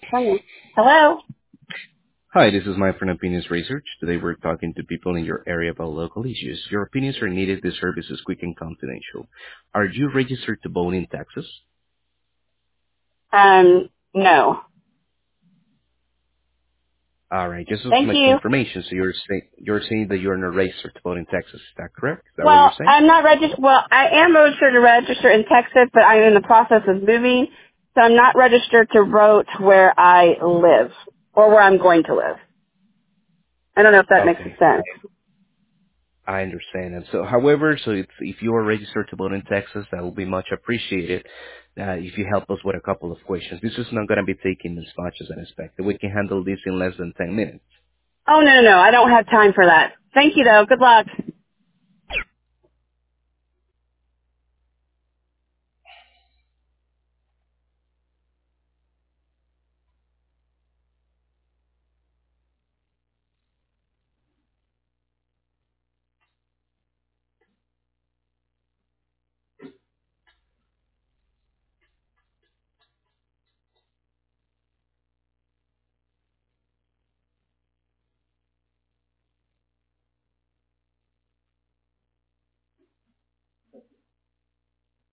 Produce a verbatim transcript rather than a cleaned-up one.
Hello. Hello. Hi, this is Mike from Opinions Research. Today we're talking to people in your area about local issues. Your opinions are needed. This service is quick and confidential. Are you registered to vote in Texas? Um, no. All right, just to Thank make you. confirmation, so you're saying you're saying that you're not registered to vote in Texas. Is that correct? Is that what you're Well, saying? I'm not registered. Well, I am registered to register in Texas, but I'm in the process of moving, so I'm not registered to vote where I live or where I'm going to live. I don't know if that makes Okay, sense. I understand. And so, however, so if, if you are registered to vote in Texas, that will be much appreciated. Uh, if you help us with a couple of questions. This is not going to be taking as much as I expected. We can handle this in less than ten minutes. Oh, no, no, no. I don't have time for that. Thank you, though. Good luck.